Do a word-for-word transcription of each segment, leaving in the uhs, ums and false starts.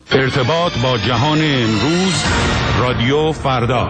ارتباط با جهان امروز، رادیو فردا.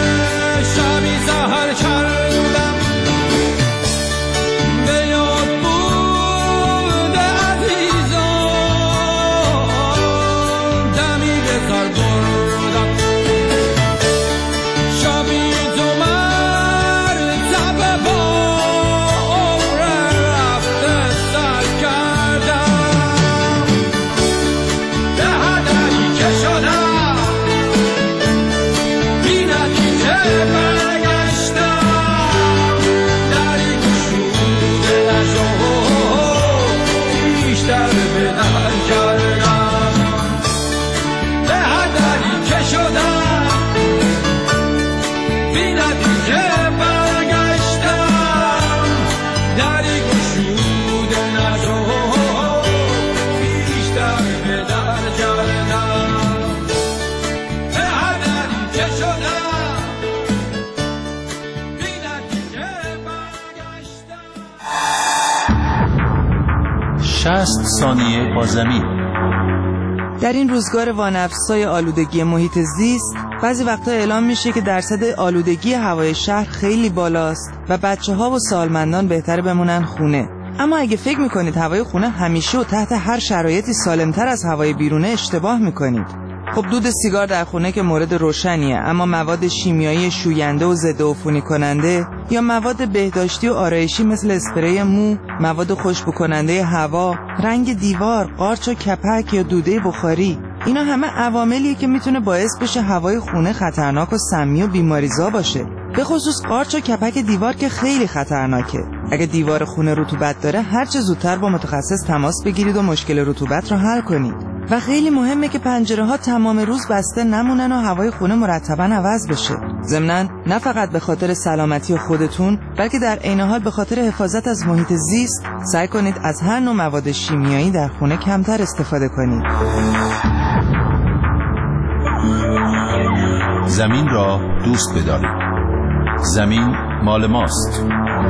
شبی سحر کردم به یاد بود شصت ثانیه با زمین. در این روزگار وانفسای آلودگی محیط زیست بعضی وقتا اعلام میشه که درصد آلودگی هوای شهر خیلی بالاست و بچه‌ها و سالمندان بهتر بمونن خونه. اما اگه فکر میکنید هوای خونه همیشه و تحت هر شرایطی سالمتر از هوای بیرونه اشتباه میکنید. خب دود سیگار در خونه که مورد روشنیه، اما مواد شیمیایی شوینده و ضد عفونی کننده یا مواد بهداشتی و آرایشی مثل اسپری مو، مواد خوشبو کننده هوا، رنگ دیوار، قارچ و کپک یا دوده بخاری، اینا همه عواملیه که میتونه باعث بشه هوای خونه خطرناک و سمی و بیماریزا باشه. به خصوص قارچ و کپک دیوار که خیلی خطرناکه. اگه دیوار خونه رطوبت داره هر چه زودتر با متخصص تماس بگیرید و مشکل رطوبت رو حل کنید. و خیلی مهمه که پنجره ها تمام روز بسته نمونن و هوای خونه مرتباً عوض بشه. ضمناً نه فقط به خاطر سلامتی خودتون، بلکه در عین حال به خاطر حفاظت از محیط زیست سعی کنید از هر نوع مواد شیمیایی در خونه کمتر استفاده کنید. زمین را دوست بدارید. زمین مال ماست.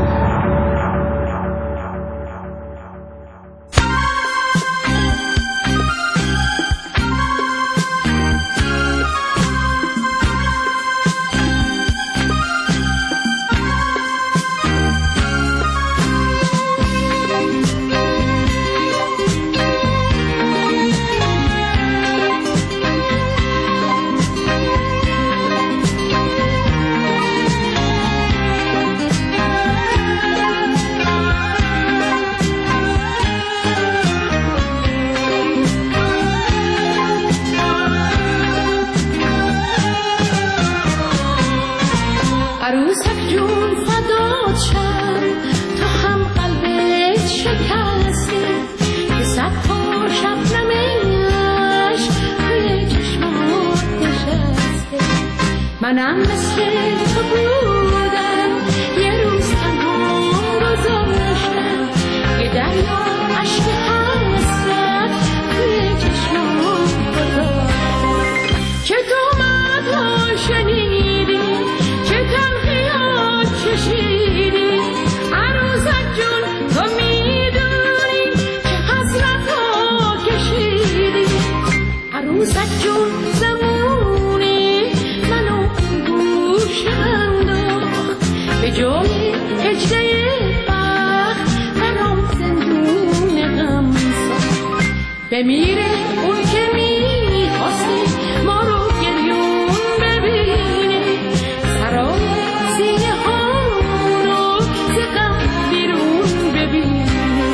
منم مثل تو بودم، یه روز تنها گذاشتم، یه دریا عشق حسرت توی چشمام گذاشتم. چه تومت‌ها شنیدی، چه تلخی‌ها چشیدی، عروسک جون تو میدونی چه حسرت‌ها کشیدی. عروسک جون به جای هجده بخت برام زندون غم ساخت. بمیره اون که میخواسته ما رو گریون ببینه، سرای سینه ها رو ز غم بیرون ببینه.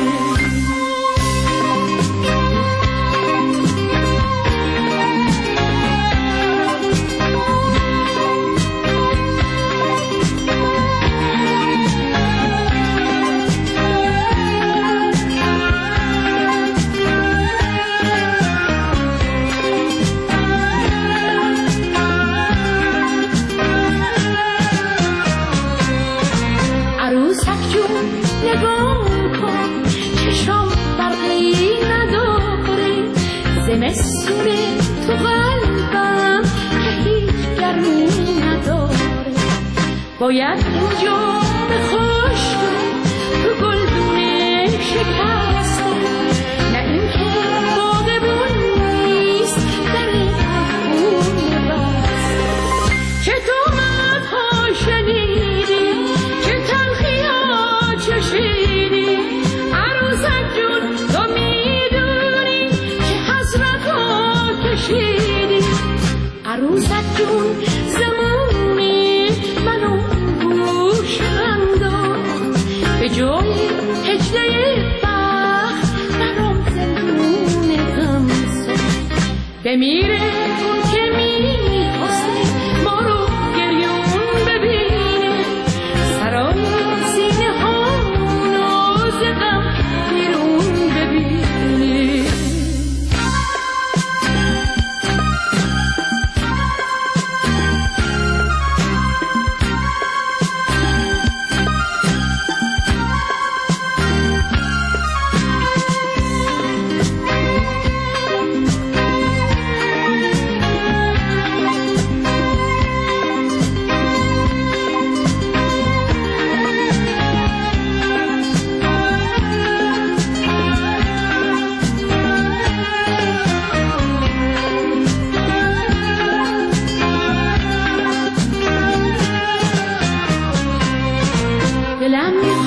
زمستونه تو قلبم که هیچ گرمی نداره، باید اینجا به خشک تو گلدونه شکسته، نه این که باغبون نیست در خونه بسته. چه تومت‌ها شنیدی، چه تلخی‌ها چشیدی، عروسک جون تو میدونی چه حسرت‌ها کشیدی. عروسک جون زمانی منو گوش انداخت، به جای هجده بخت برام زندون غم ساخت. بمیره اون که میخواسته ما رو گریون ببینه، سرای سینه ها رو ز غم بیرون ببینه.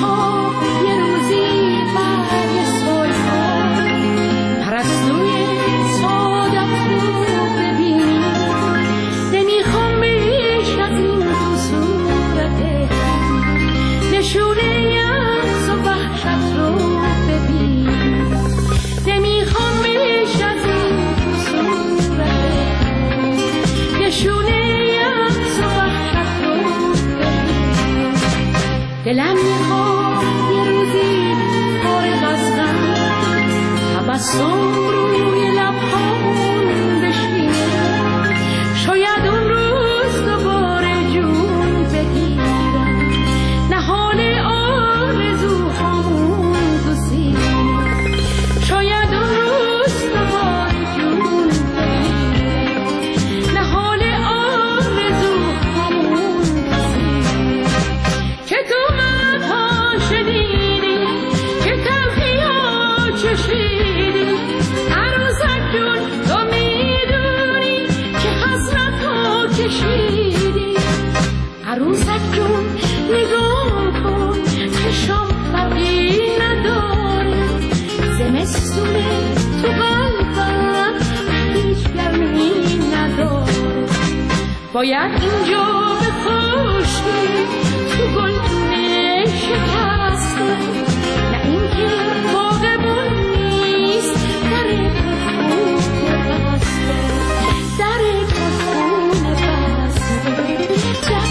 نمیخوام یه روزی برگ سلطان پرستوی سعادت رو ببینی، نمیخوام بیش از این تو صورته نشونه یأس و وحشت رو ببینی، نمیخوام بیش از این تو صورته نشونه یأس و وحشت رو ببینی. دلم میخواد یه روزی فارغ از غم تبسم روی لبهامون بشینه، شاید اون روز دوباره جون بگیرم نهال آرزوهامون تو سینه، شاید اون روز دوباره جون بگیرم نهال آرزوهامون تو سینه. که تو مدها شنیدی که تلخی ها چشیدی، عروسک جون تو میدونی که حسرت ها کشیدی، عروسک جون نگاه کن چشام فرقی نداره، زمستونه تو قلبم هیچ گرمی نداره، باید اینجا بخوشی تو گلدونه شکسته، نه اینکه باغبون نیست در خونه بسته، در خونه بسته، در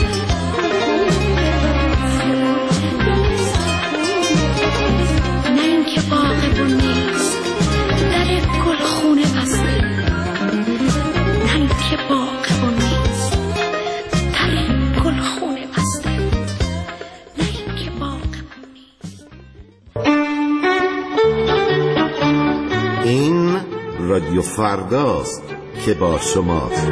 نه اینکه باغبون نیست در گلخونه بسته، نه اینکه باغبون نیست در گلخونه بسته، نه اینکه باغبون نیست. این رادیو فرداست که با شماست.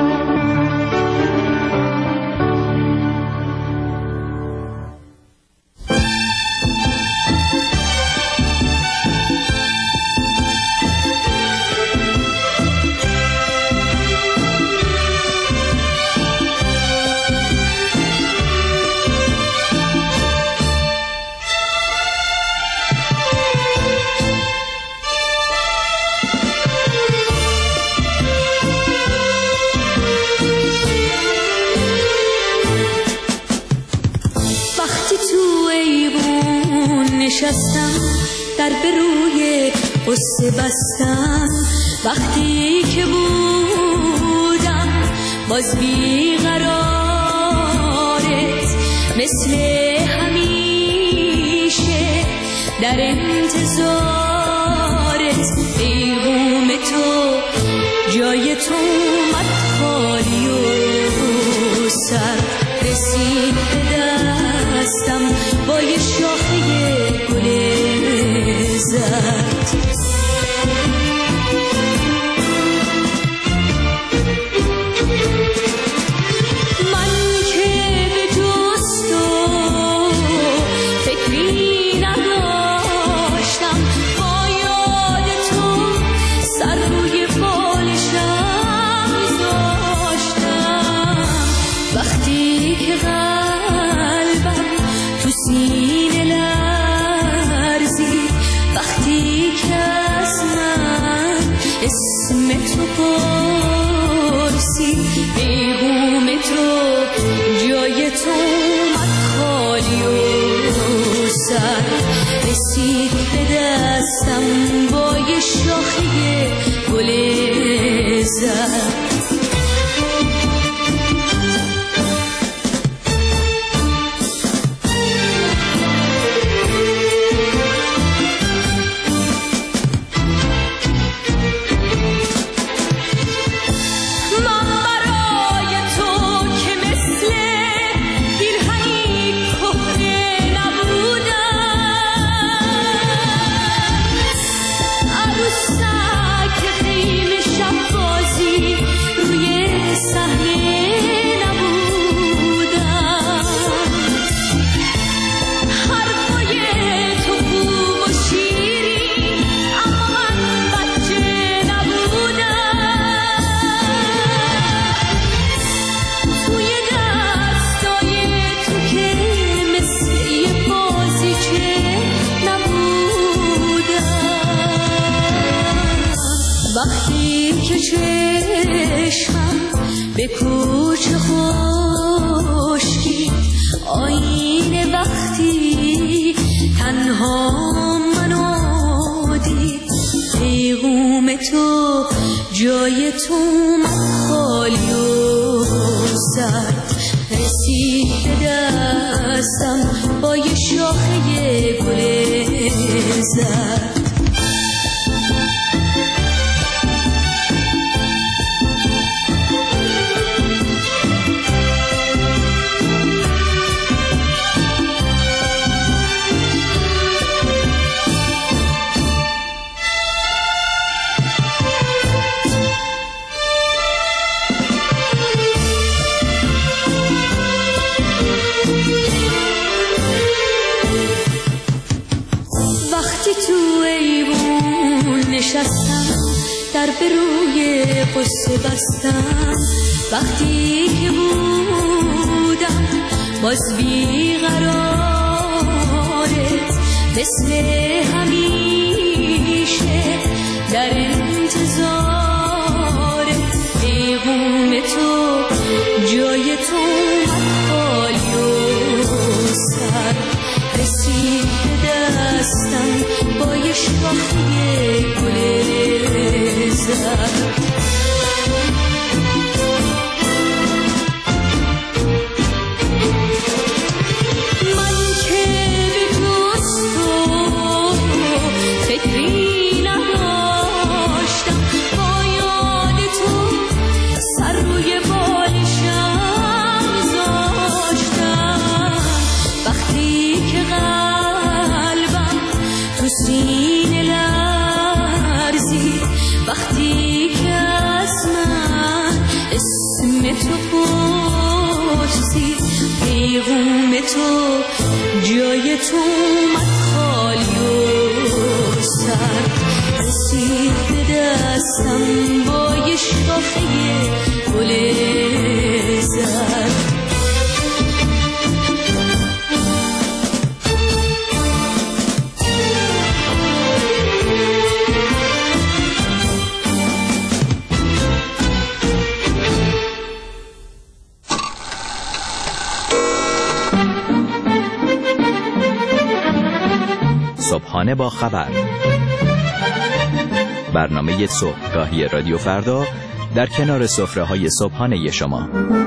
وقتی تو ایوون نشستم در به روی قصه بستم، وقتی که بودم باز بیقرارت مثل همیشه در انتظارت، پیغام تو جای تو اومد خالی و سر رسید به دستم با یه شاخه گل زرد. من که به دوست و فکری نداشتم، با یاد تو سر روی بالشم میذاشتم، وقتی که قلبم تو سینه لرزید، وقتی که از من اسم تو پرسید، پیغام تو جای تو اومد خالی و سر رسید به دستم با یه شاخه گل زرد. من برای تو که چشمم به کوچه خشکی آینه وقتی تنها منو دید پیغام تو جای تو من خالی و سرد رسید به دستم با یه شاخه گل زرد نشستم در به روی قصه بستم وقتی که بودم باز بیقرارت مثل همیشه در انتظارت پیغام تو جای تو من خالی و سر رسید به دستم با یه شاخه گل زرد من که به دوست و فکری نداشتم با یاد تو سر روی بالشم زاشتم وقتی که قلبم تو سینه لرزید وقتی که از من اسم تو پرسید پیغام تو جای تو من خالی و سرد رسید به دستم با یه شاخه گل زرد صبحانه با خبر، برنامه صبحگاهی رادیو فردا در کنار سفره‌های صبحانه شما.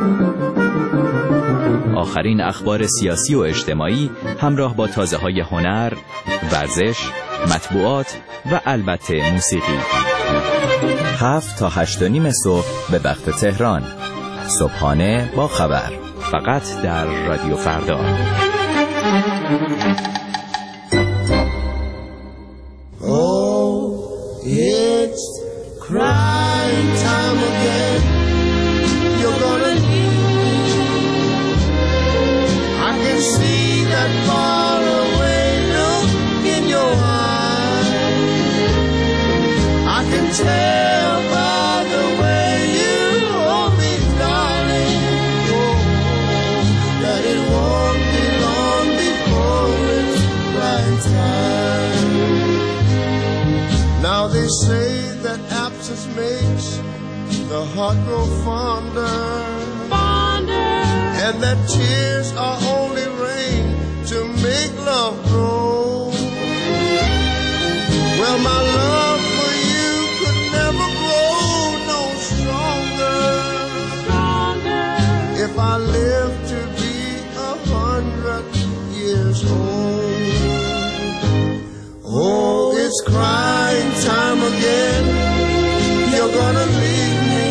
آخرین اخبار سیاسی و اجتماعی همراه با تازه‌های هنر، ورزش، مطبوعات و البته موسیقی. هفت تا هشت و نیم صبح به وقت تهران. صبحانه با خبر، فقط در رادیو فردا. It's crying time again. You're gonna leave. I can see that far away look in your eyes. I can tell by the way you hold me, darling, oh, that it won't be long before it's crying time. Now they say that absence makes the heart grow fonder, fonder, and that tears are only rain to make love grow. Well, my love for you could never grow no stronger, stronger, if I live to be a hundred years old. Oh, it's crying time again. You're gonna leave me.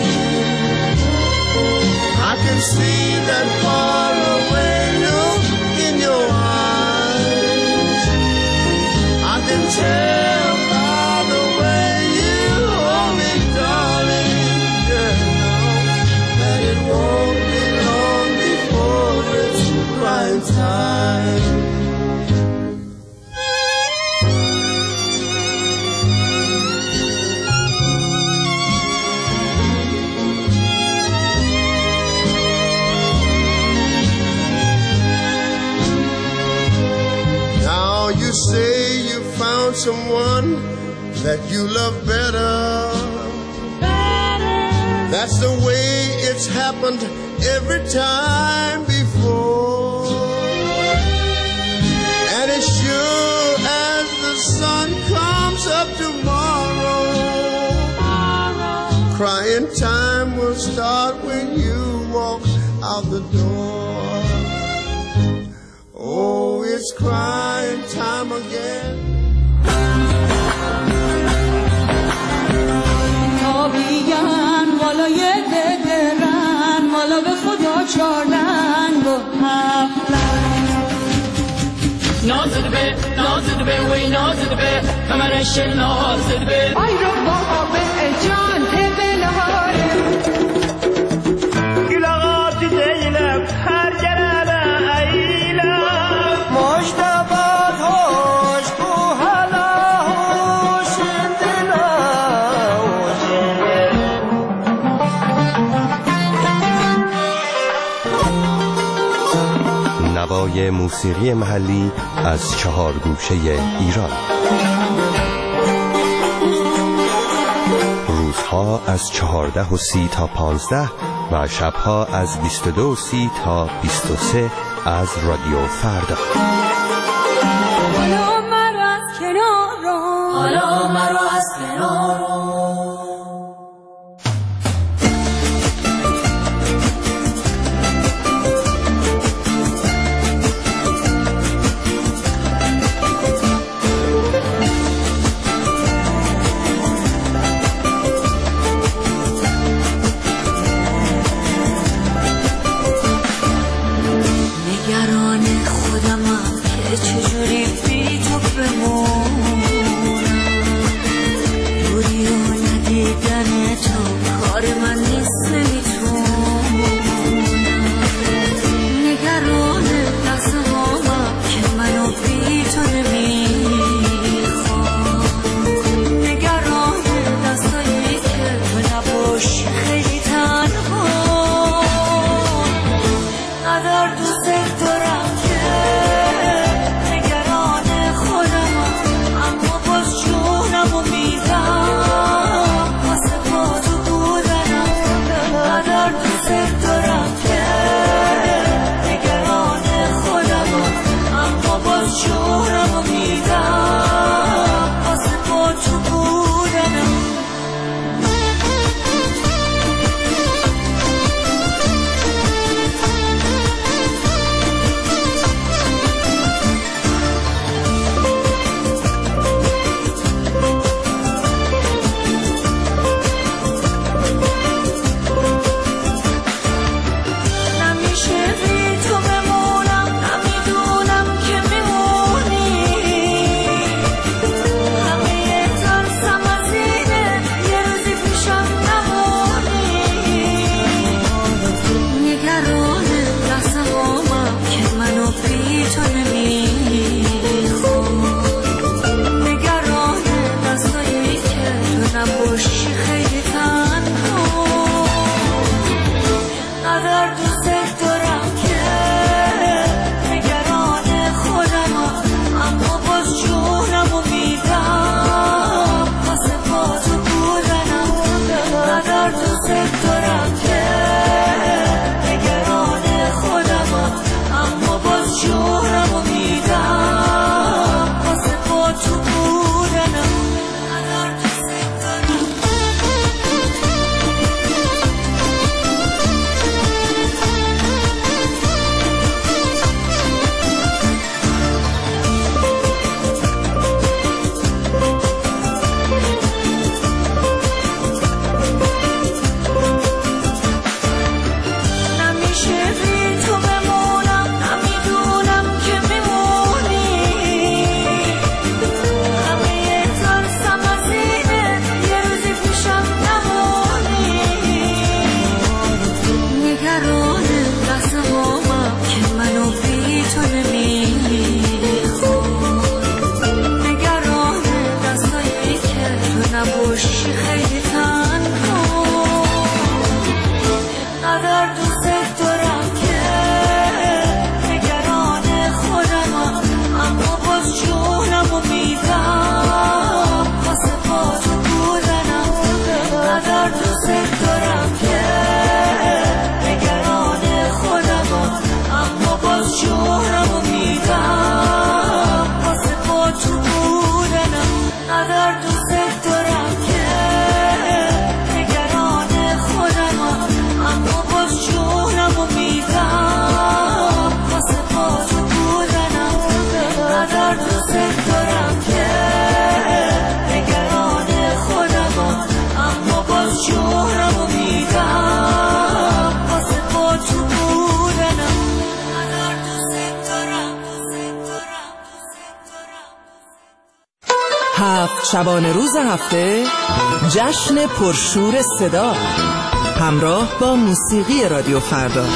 I can see that far away look in your eyes. I can tell by the way you hold me, darling, yeah, that it won't be long before it's crying time. Say you found someone that you love better, better. That's the way it's happened every time before. And as sure as the sun comes up tomorrow, crying time will start when you walk out the door. Oh, it's crying time again. تابیگن والای ددرن والا به خدا چارلنگ و هفتن نازد به نازد به وی نازد به کمرش نازد به آی رو بابا به جان تبل هاره گلاغات دیلم هر گرده ایلم مشتبات هوش کو حالا هوش دلا نوای موسیقی محلی از چهار گوشه ایران. روزها از چهارده و سی تا پانزده و شبها از بیست و دو و سی تا بیست و سه از رادیو فردا. حالا مرا از کنار حالا مرا از کنار نگران خودمم هفت شبانه روز هفته جشن پرشور صدا همراه با موسیقی رادیو فردا.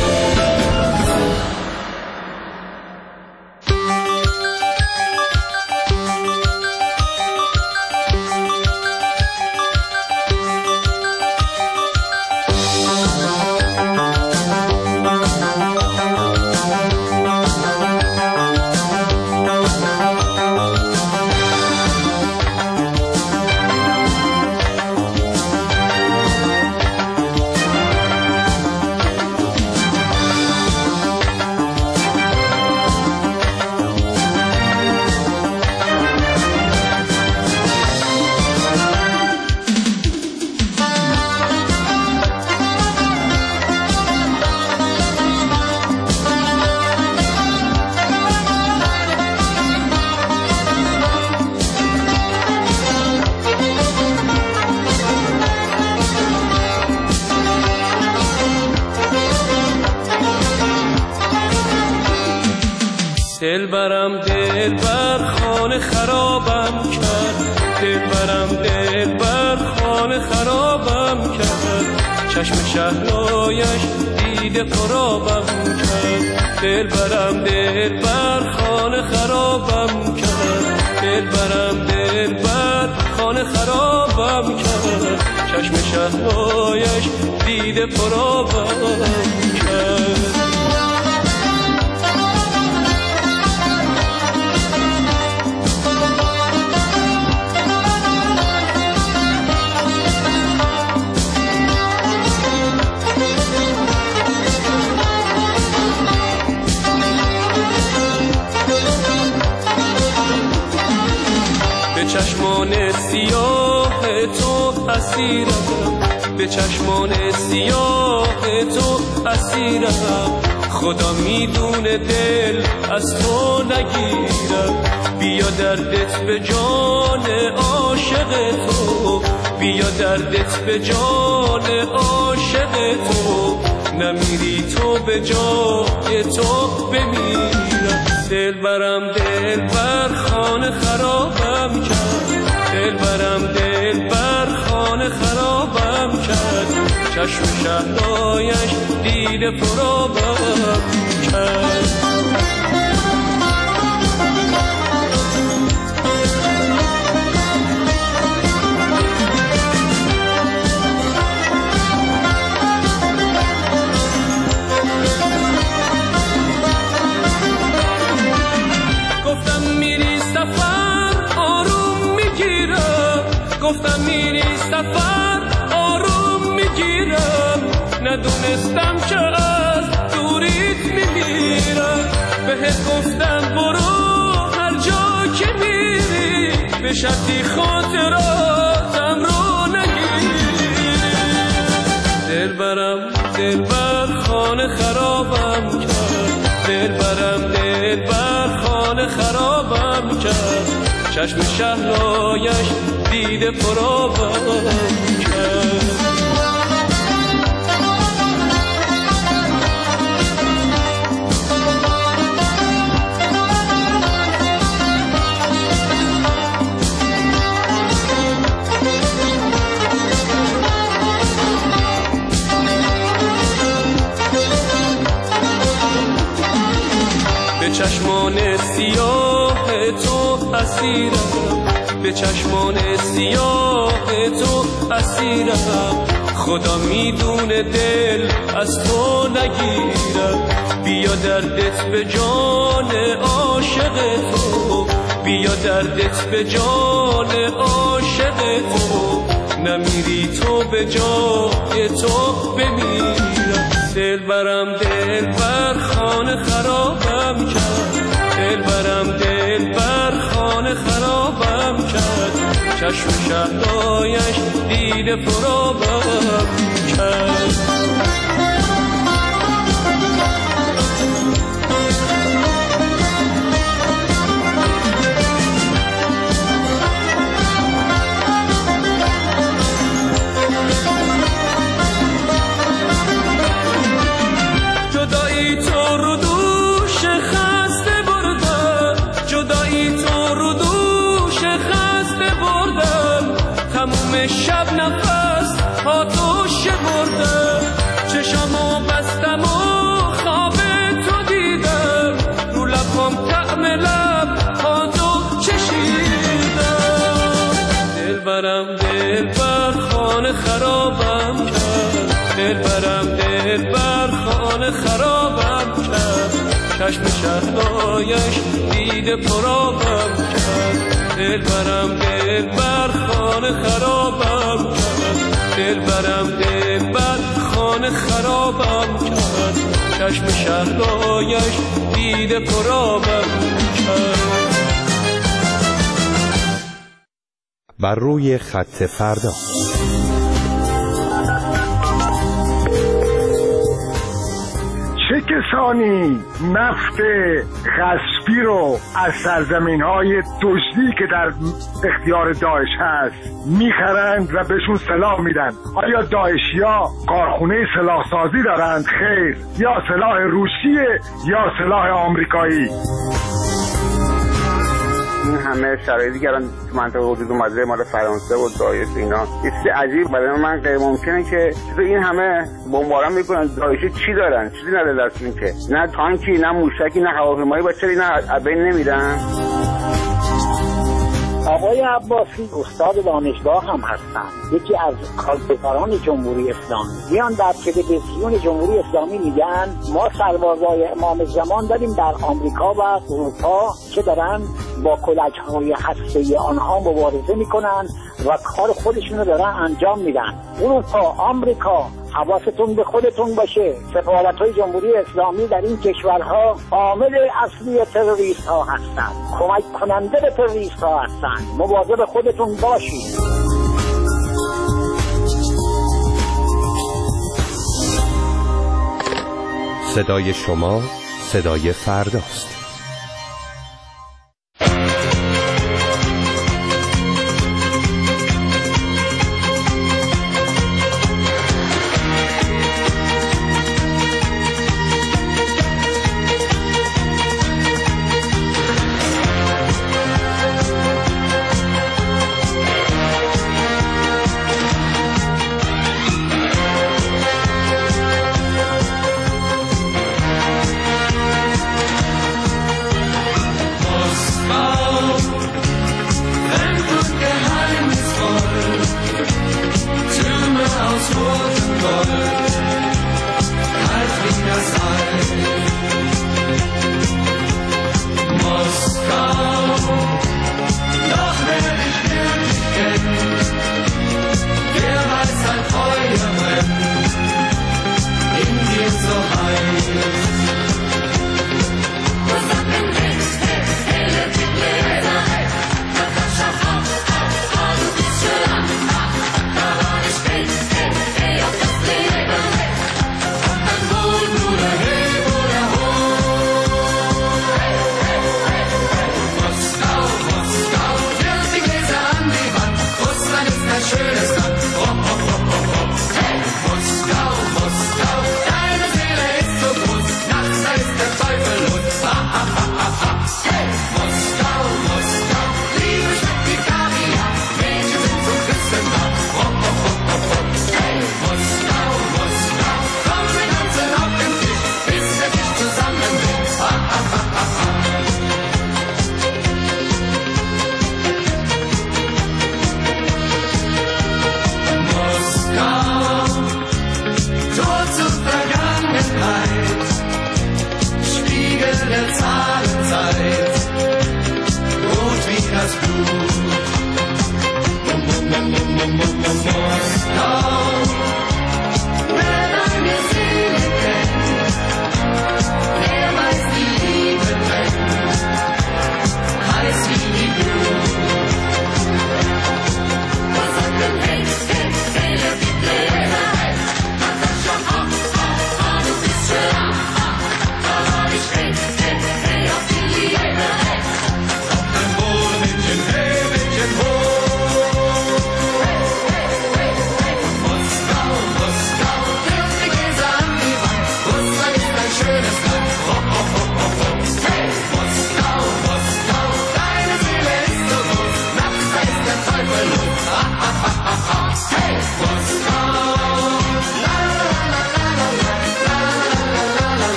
دل برم دل بر خانه خرابم کرد، دل برم دل بر خانه خرابم کرد، چشم شهلایش دیده پرابم کرد. دل برم دل بر خانه خرابم کرد، دل برم دل بر خانه خرابم کرد، چشم شهلایش دیده پرابم کرد. چشمان سیاه تو اسیرم، به چشمان سیاه تو اسیرم، خدا میدونه دل از تو نگیرم. بیا دردت به جان عاشق تو، بیا دردت به جان عاشق تو، نمیری تو به جای تو بمیرم. دل برم دل بر خانه خرابم کرد، دل برم دل بر خانه خرابم کرد، چشم شهلایش دیده پرابم کرد. گفتم میری سفر آروم میگیرم، ندونستم که از دوریت میمیرم. بهت گفتم برو هر جا که میری، به شرطی خاطراتم رو نگیری. دل برم دل بر خانه خرابم کرد، دل برم دل بر خانه خرابم کرد، چشم شهلایش دیده پرابم کرد. به چشمان سیاه تو اسیرم، به چشمان سیاه تو اسیرم، خدا میدونه دل از تو نگیرم. بیا دردت به جان عاشق تو، بیا دردت به جان عاشق تو، نمیری تو به جای تو بمیرم. دل برم دل بر خانه خرابم کرد، دل برم دل بر خانه خرابم کرد، چشم شهلایش دیده پرابم کرد. جدایی تو رو دوش خسته برده، جدایی تو رو دوش خسته همه شب نفس ها تو شبرده چشمو بستم و خواب تو دیدم رو لبم طعم لب ها تو چشیدم دلبرم دلبر خانه خرابم کرد دلبرم دلبر خانه خرابم کرد چشم شهلایش دیده پرابم کرد دلبرم دلبر خانه خرابم کرد دلبرم دلبر خانه خرابم کرد چشم شهلایش دیده پرابم کرد. بر روی خط فردا چه کسانی نفت غصبی رو از سرزمین‌های دزدی که در اختیار داعش هست میخرند و بهشون سلاح میدن؟ آیا داعشیا کارخونه سلاحسازی دارند؟ خیر. یا سلاح روسیه یا سلاح آمریکایی. این همه شرایطی که الان تو منطقه وجود اومده مال فرانسه و داعش اینا یه چیز عجیب برای من غیر ممکنه که چطور این همه بمباران میکنن. داعشی چی دارن؟ چیزی نداره دستشون که نه تانکی نه موشکی نه هواپیمایی با چرا اینا از بین نمیرن؟ آقای عباسی استاد دانشگاه هم هستن، یکی از کارگزاران جمهوری اسلامی. میان در تلویزیون جمهوری اسلامی میگن ما سربازای امام زمان داریم در آمریکا و اروپا که دارن با کلچهای هسته‌ای آنها مبارزه میکنن و کار خودشون رو دارن انجام میدن. اروپا، آمریکا، حواستون به خودتون باشه. سفارت‌های جمهوری اسلامی در این کشورها عامل اصلی تروریست ها هستند، کمک کننده به تروریست ها هستند. مواظب خودتون باشید. صدای شما صدای فرداست.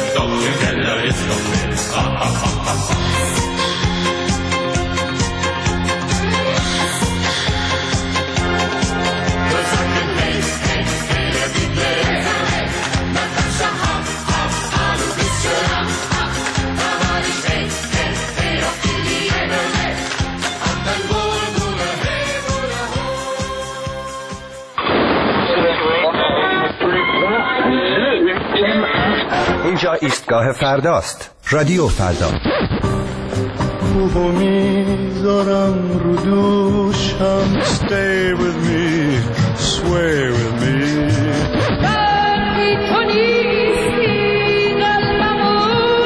اینجا ایستگاه فرداست. رادیو فردا. خوبو میذارم رو دوشم. Stay with me, sway with me. دردی تو نیستی قلبمو.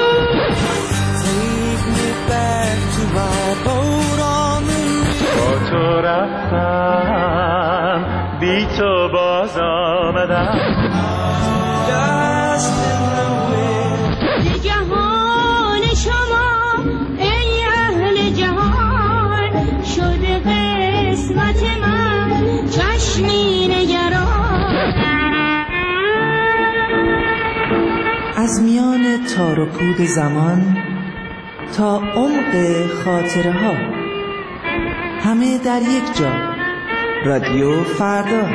Take me back to my boat on the river. با تو رفتم بی تو باز آمدم. جهان شما ای اهل جهان شده قسمت من چشمی نگران. از میان تار و پود زمان تا عمق خاطره ها، همه در یک جا. رادیو فردا.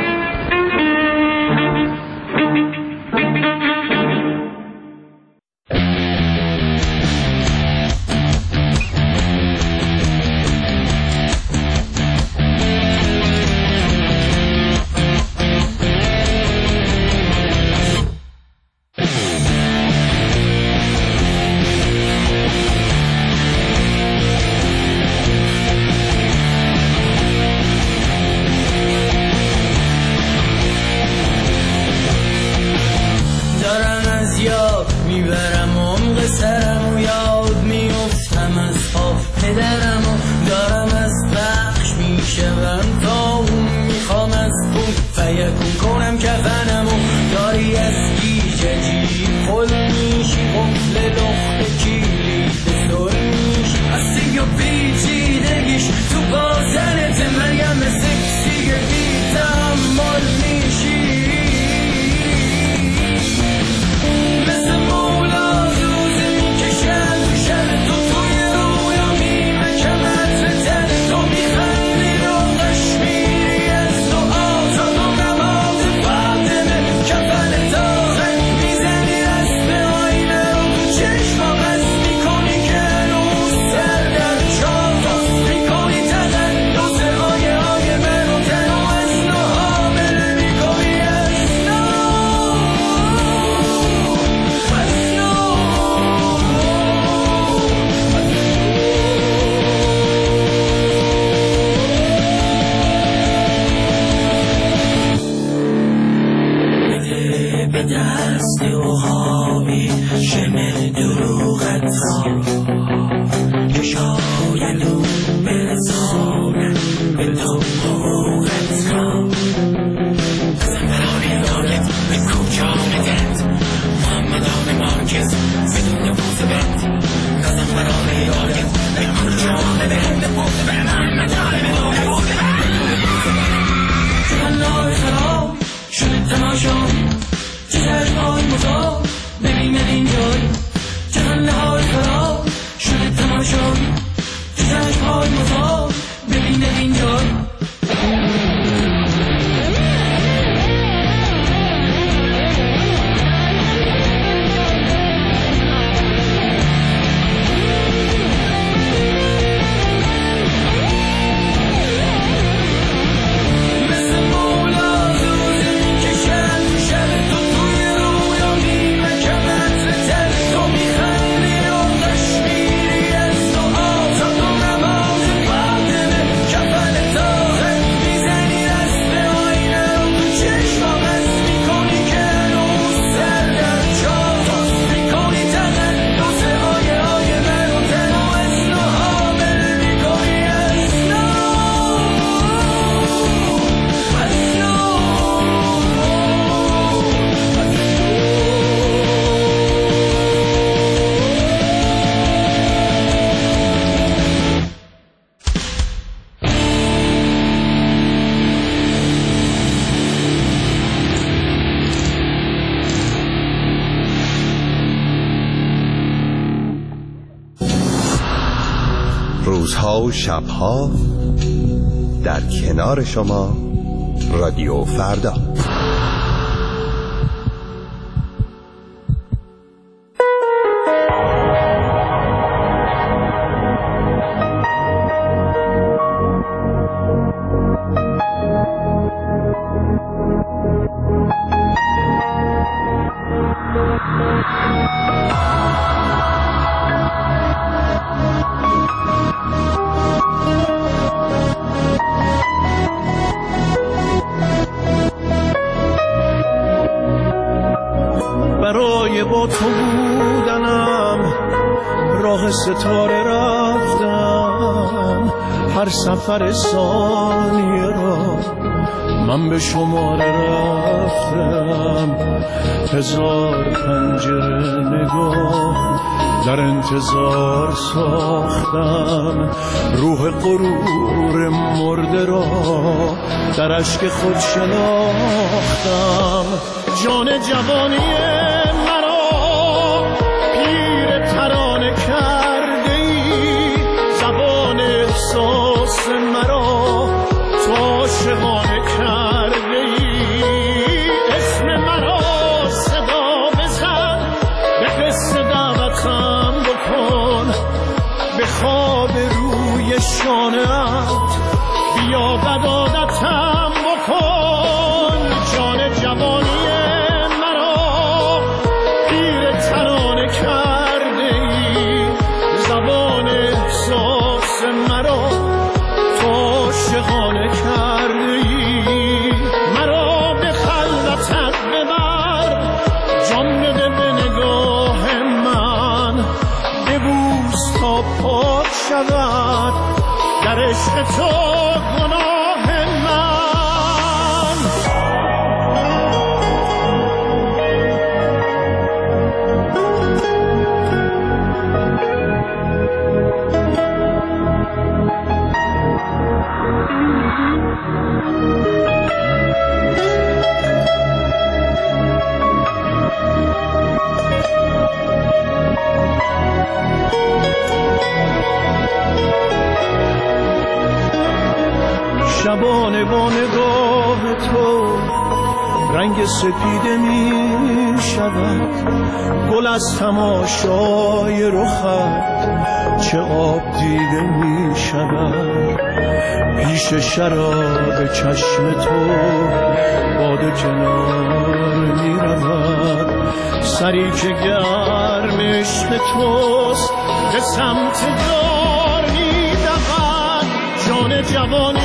میبرم عمق سرم و یاد میفتم از پا پدرم و دارم از بخش میشوم تا اون میخوام از اون فیکون کنم کفنم و داری از گیجه جیب خود میشی قفل لخت کلیت سر میشی از دیگه پیچیدگیش تو بازنت مریم سکسی بی تحمل میشی. روزها و شبها در کنار شما رادیو فردا. با تو بودنم راه ستاره رفتم، هر سفر ثانیه را من به شماره رفتم. هزار پنجره نگاه در انتظار ساختم، روح غرور مرده را در اشک خود شناختم. جان جوانی مرا پیر ترانه کرده ای، زبان احساس مرا تو عاشقانه کرده ای. اسم مرا صدا بزن، به قصه دعوتم بکن، به خواب روی شانه‌ات بیا بدادتم بکن. جان جوانی مرا پیر ترانه کرده ای، زبان احساس مرا تو عاشقانه کرده ای. مرا به خلوتت ببر، جان بده به نگاه من، ببوس تا پاک شود در عشق تو گناه من. شبانه با نگاه تو رنگ سپیده می شود، گل از تماشای رخت چه آب دیده می شود. پیش شراب چشم تو باد کنار می رود، سری که گرم عشق توست به سمت دار می دود. جان جوانی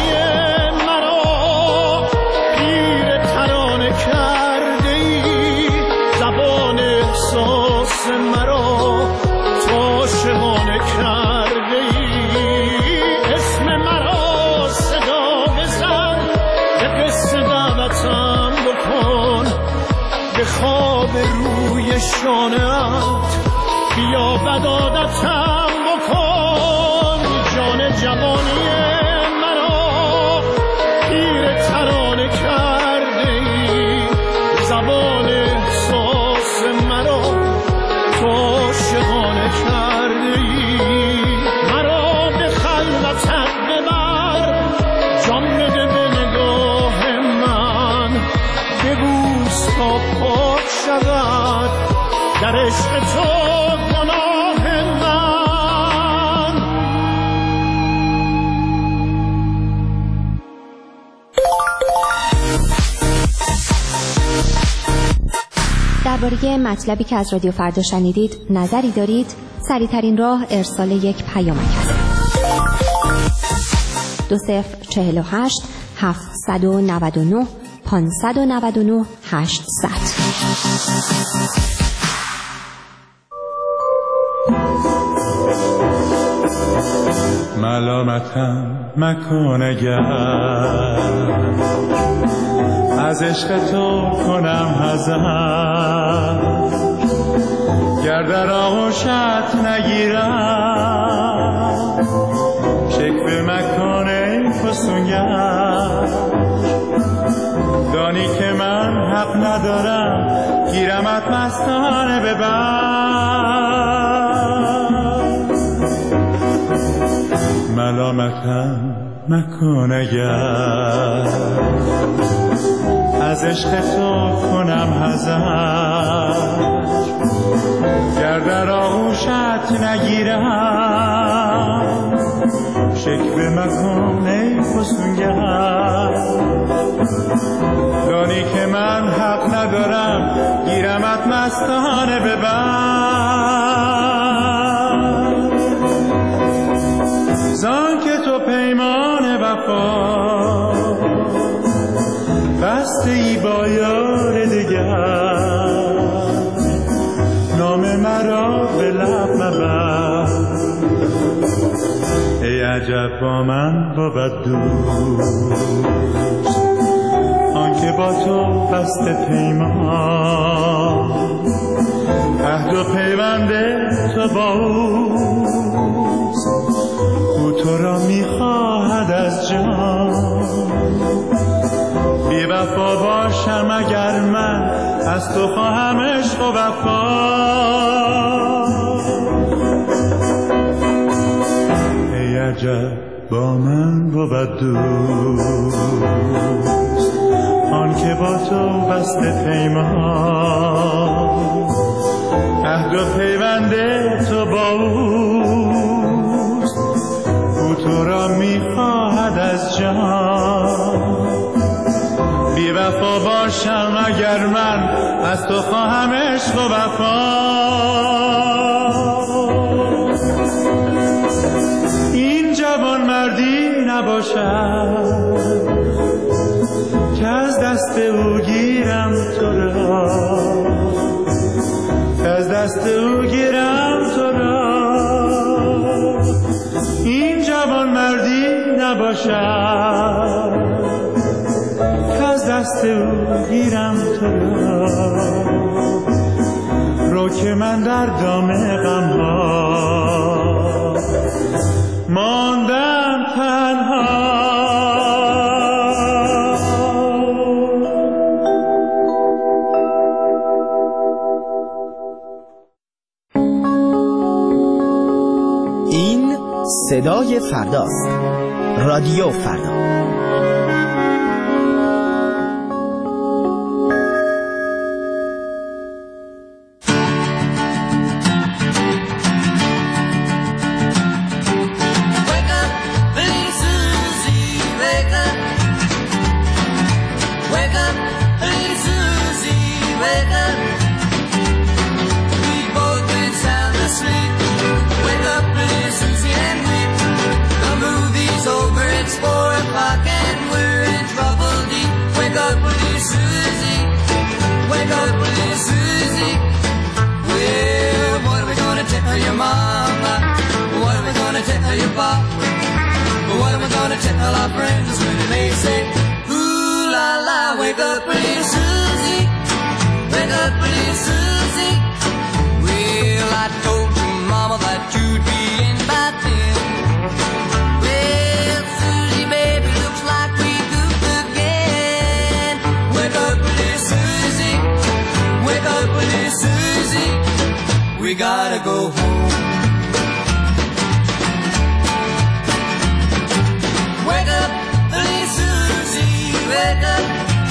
مرا پیر ترانه کرده ای، زبان احساس مرا تو عاشقانه کرده ای. اسم مرا صدا بزن، به قصه دعوتم بکن، به خواب روی شانه‌ات بیا بدادتم بکن. جان جوانی مرا پیر ترانه کرده ای، زبان احساس مرا تو عاشقانه کرده ای. مرا به خلوتت ببر، جان بده به نگاه من، ببوس تا پاک شود در عشق تو گناه من. درباره مطلبی که از رادیو فردا شنیدید نظری دارید؟ سریع‌ترین راه ارسال یک پیامک است. دو صفر چهل و هشت هفتصد و نود و نه پانصد و نود و نه هشتصد. ملامتم مکن اگر از عشق تو کنم حذر، گر در آغوشت نگیرم شکوه مکن ای فسونگر. دانی که من حق ندارم گیرمت مستانه ببر. ملامتم مکن اگر از عشق تو کنم حذر، گر در آغوشت نگیرم شکوه مکن ای فسونگر. دانی که من حق ندارم گیرمت مستانه ببر، زان که تو پیمان وفا بسته ای با یار دگر، نام مرا به لب مبر. ای عجب با من بود دوست آنکه با تو بسته پیمان، عهد و پیوند تو با اوست، او تو را میخواهد از جان. بی وفا باشم اگر من از تو خواهم عشق و وفا. ای عجب با من بود دوست آن که با تو بسته پیمان، عهد و پیوند تو با اوست، او تو را میخواهد از جان. بی وفا باشم اگر من از تو خواهم عشق و وفا. این جوان مردی نباشد که از دست او گیرم تو را، که از دست او گیرم تو را. این جوان مردی نباشد که از دست او گیرم تو را. رو که من در دام غم ها ماندم تنها. این صدای فرداست. رادیو فردا. Tell our friends when they say, ooh la la, wake up pretty Susie, wake up pretty Susie. Well, I told your mama that you'd be in by ten. Well, Susie, baby, looks like we goofed again. Wake up pretty Susie, wake up pretty Susie. We gotta go home. Wake up, please, Susie, wake up.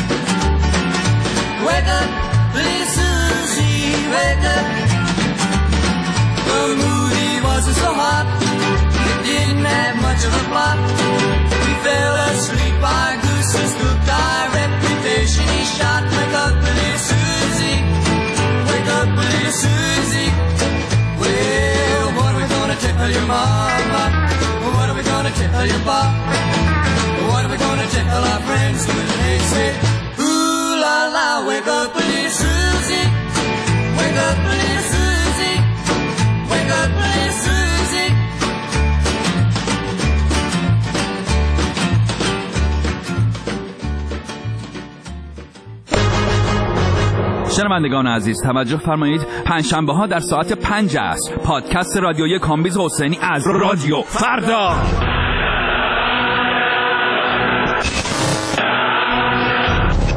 Wake up, please, Susie, wake up. The movie wasn't so hot, it didn't have much of a plot. We fell asleep, our goose was cooked, our reputation is shot. Wake up, please, Susie, wake up, please, Susie. Well, what are we gonna tell your mama? What are we gonna tell your pop? What are we gonna tell our friends when they say, ooh la la, wake up, please, Susie, wake up, please, Susie, wake up, please, Susie. شنوندگان عزیز توجه فرمایید، پنجشنبه ها در ساعت پنج عصر پادکست رادیویی کامبیز حسینی از رادیو فردا.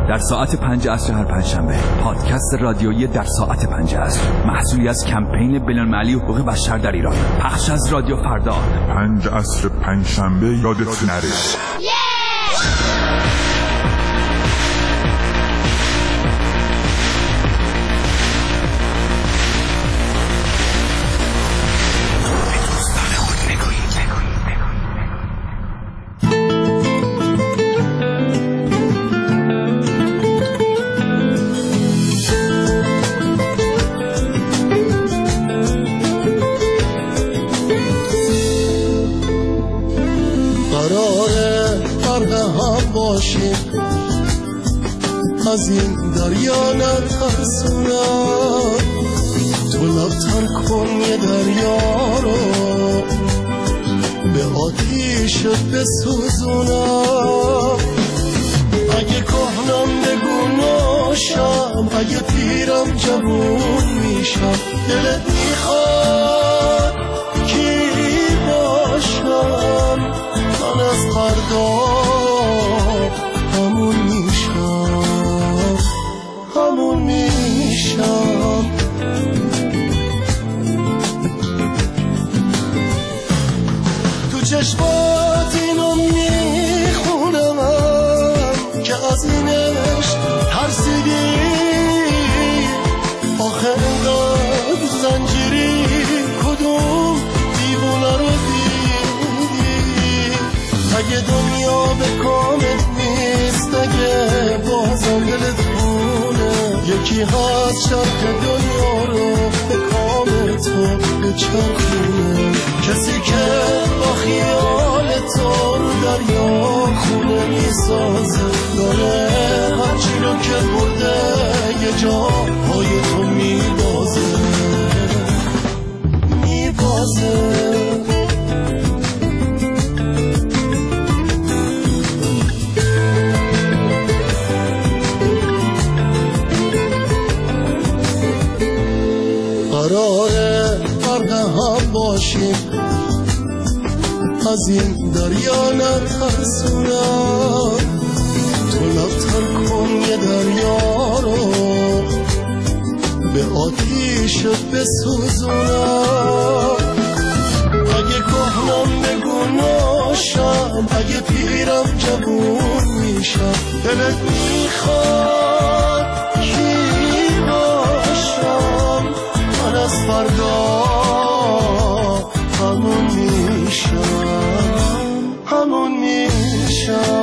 در ساعت پنج عصر هر پنجشنبه. پادکست رادیویی در ساعت پنج عصر، محصولی از کمپین بین‌المللی حقوق بشر در ایران. پخش از رادیو فردا. پنج عصر پنجشنبه یادت نره. از این دریا نترسونم، تو لبتر کن یه دریا رو به آتیشت بسوزونم. اگه کهنم بگو ناشم، اگه پیرم جوون میشم، دلت میخواد کی باشم؟ من از فردا همون میشم، همون میشم. تو چشمات اینو میخونم که از اینش ترسیدی، آخه انقدر زنجیری کدوم دیوونه رو دیدی؟ اگه دنیا به کامت نیست، اگه بازم دلت خونه، یکی هست چرخ دنیا رو به کام تو بچرخونه، کسی که با خیال تو رو دریا خونه میسازه، داره هرچی رو که برده یه جا پای تو میبازه، میبازه. قراره فرق هم باشیم، از این دریا نترسونم، تو لبتر کن یه دریا رو به آتیشت بسوزونم. اگه کهنم بگو ناشم، اگه پیرم جوون میشم، دلت میخواد کی باشم؟ من از فردا همون میشم، همون میشم.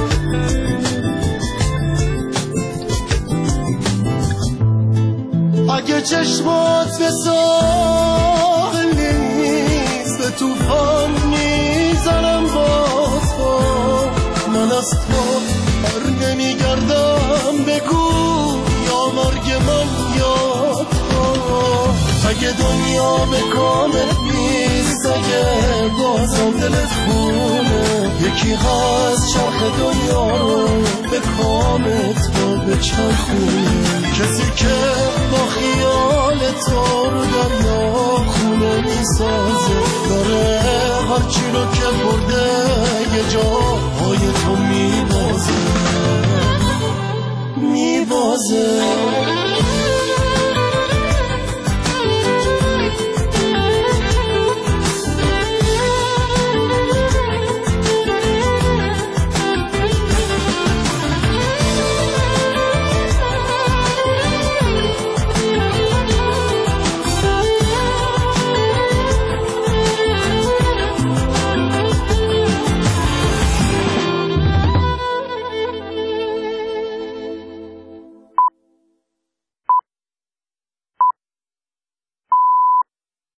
اگه چشمات به ساحل نیست، به توفان میزنم با تو، من از تو بر نمیگردم، بگو یا مرگ من یا تو. اگه دنیا به کامت نیست، اگه بازم دلت خونه، یکی هست چرخ دنیا رو به کام تو بچرخونه، کسی که با خیال تو رو دریا خونه میسازه، داره هرچی رو که برده یه جا پای تو میبازه، میبازه.